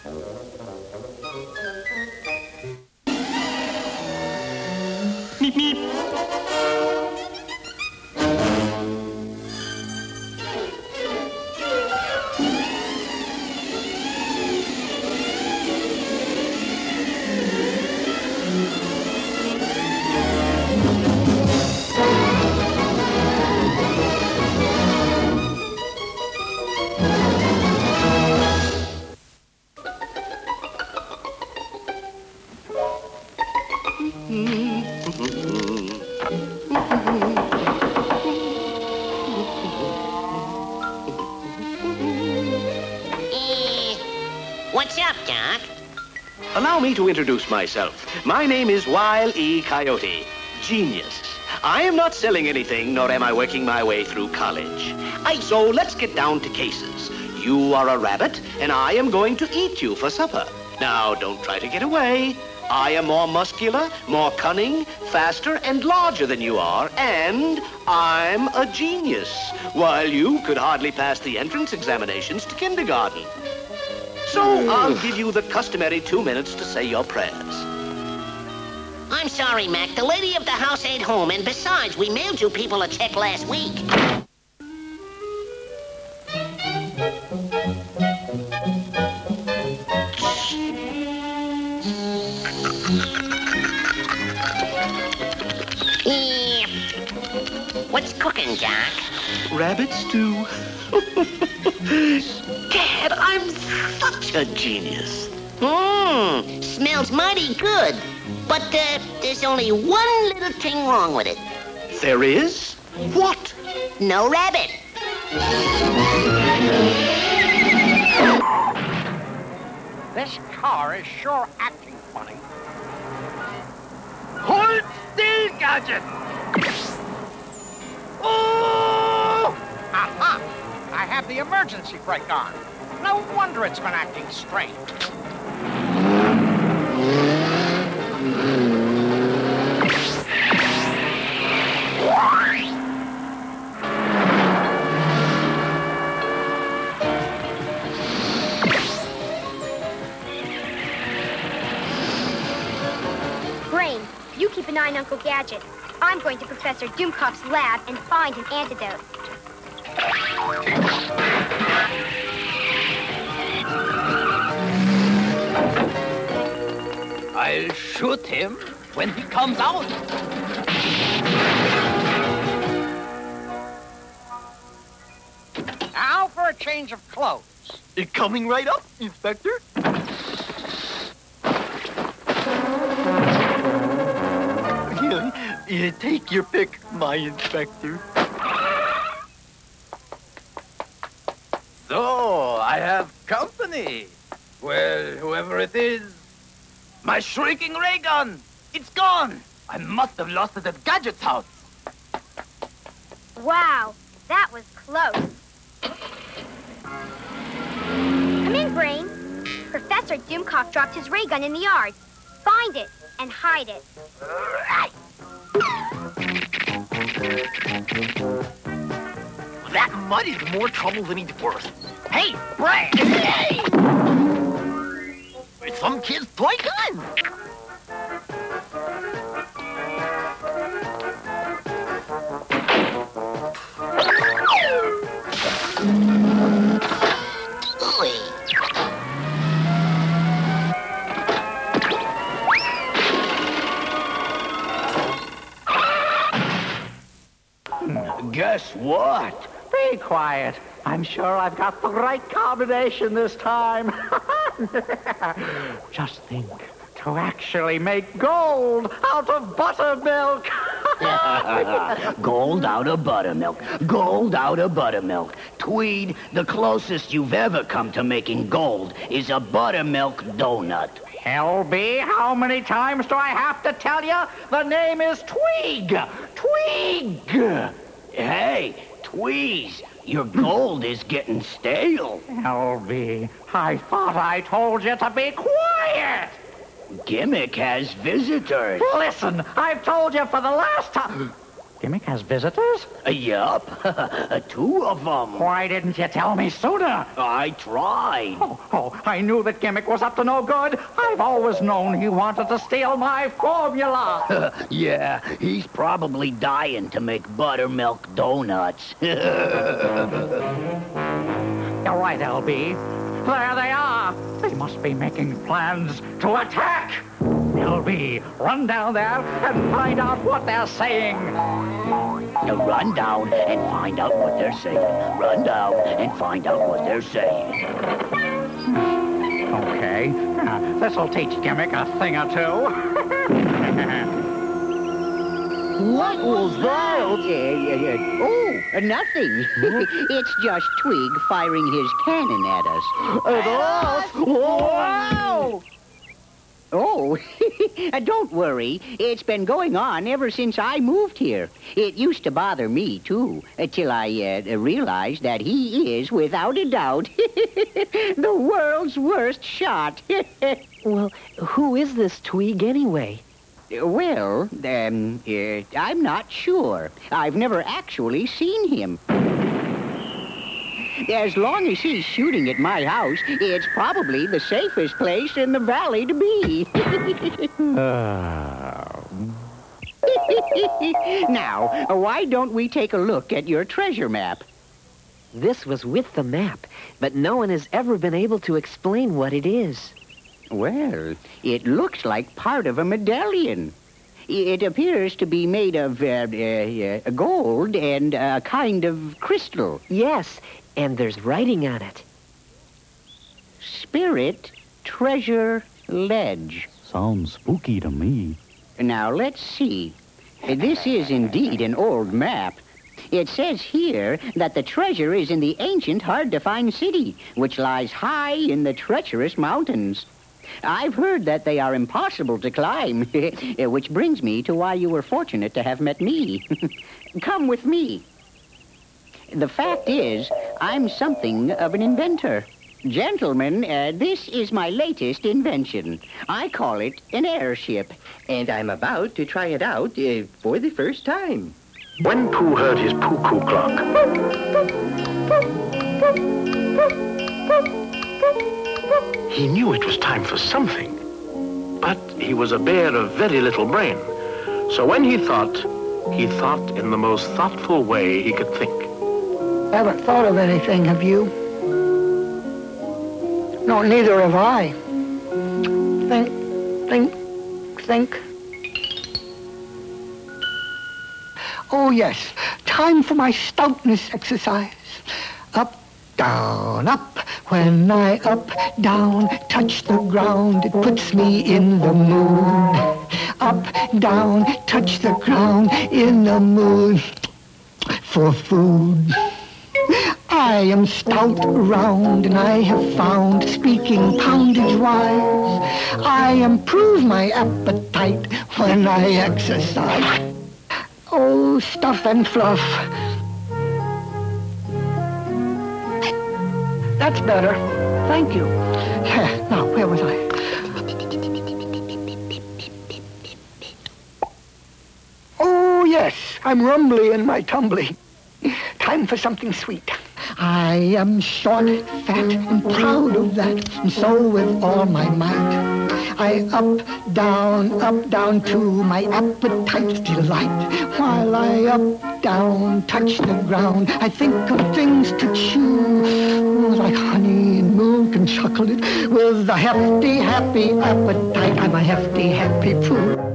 Meep, meep. What's up, Doc? Allow me to introduce myself. My name is Wile E. Coyote, genius. I am not selling anything, nor am I working my way through college. So let's get down to cases. You are a rabbit, and I am going to eat you for supper. Now, don't try to get away. I am more muscular, more cunning, faster, and larger than you are, and I'm a genius, while you could hardly pass the entrance examinations to kindergarten. So I'll give you the customary 2 minutes to say your prayers. I'm sorry, Mac. The lady of the house ain't home, and besides, we mailed you people a check last week. What's cooking, Doc? Rabbit stew. Dad, I'm such a genius. Smells mighty good. But there's only one little thing wrong with it. There is? What? No rabbit. This car is sure acting funny. Hold still, Gadget! Oh! Aha! I have the emergency brake on. No wonder it's been acting strange. Brain, you keep an eye on Uncle Gadget. I'm going to Professor Doomkoff's lab and find an antidote. I'll shoot him when he comes out. Now for a change of clothes. Coming right up, Inspector. Take your pick, my inspector. So, I have company. Well, whoever it is, my shrieking ray gun, it's gone. I must have lost it at Gadget's house. Wow, that was close. Come in, Brain. Professor Doomkoff dropped his ray gun in the yard. Find it and hide it. That mud is more trouble than it's worth. Hey, Brain! Hey! It's some kid's toy gun. Guess what? Be quiet. I'm sure I've got the right combination this time. Just think, to actually make gold out of buttermilk. Gold out of buttermilk. Gold out of buttermilk. Tweed, the closest you've ever come to making gold is a buttermilk donut. Helby, how many times do I have to tell you? The name is Tweeg. Tweeg. Hey, Tweez, your gold is getting stale. Helby, I thought I told you to be quiet. Gimmick has visitors. Listen, I've told you for the last time. Gimmick has visitors? Yup. 2 of them. Why didn't you tell me sooner? I tried. Oh, I knew that Gimmick was up to no good. I've always known he wanted to steal my formula. Yeah, he's probably dying to make buttermilk donuts. You're right, LB. There they are. They must be making plans to attack. LB, run down there and find out what they're saying. Run down and find out what they're saying. Run down and find out what they're saying. Okay. This'll teach Gimmick a thing or two. What was that? Nothing. It's just Twig firing his cannon at us. At us? Whoa! Oh, don't worry. It's been going on ever since I moved here. It used to bother me, too, till I realized that he is, without a doubt, the world's worst shot. Well, who is this Twig anyway? Well, I'm not sure. I've never actually seen him. As long as he's shooting at my house, it's probably the safest place in the valley to be. Now, why don't we take a look at your treasure map? This was with the map, but no one has ever been able to explain what it is. Well, it looks like part of a medallion. It appears to be made of gold and a kind of crystal. Yes, and there's writing on it. Spirit Treasure Ledge. Sounds spooky to me. Now, let's see. This is indeed an old map. It says here that the treasure is in the ancient, hard-to-find city, which lies high in the treacherous mountains. I've heard that they are impossible to climb, which brings me to why you were fortunate to have met me. Come with me. The fact is, I'm something of an inventor. Gentlemen, this is my latest invention. I call it an airship. And I'm about to try it out for the first time. When Pooh heard his poo-coo clock, he knew it was time for something. But he was a bear of very little brain. So when he thought in the most thoughtful way he could think. Haven't thought of anything, have you? No, neither have I. Think. Oh, yes. Time for my stoutness exercise. Up, down, up. When I up, down, touch the ground, it puts me in the mood. Up, down, touch the ground, in the mood for food. I am stout round, and I have found, speaking poundage-wise, I improve my appetite when I exercise. Oh, stuff and fluff. That's better. Thank you. Now, where was I? Oh, yes, I'm rumbly in my tumbly. Time for something sweet. I am short, fat, and proud of that, and so with all my might, I up, down to my appetite's delight. While I up, down, touch the ground, I think of things to chew, like honey and milk and chocolate. With a hefty, happy appetite, I'm a hefty, happy Pooh.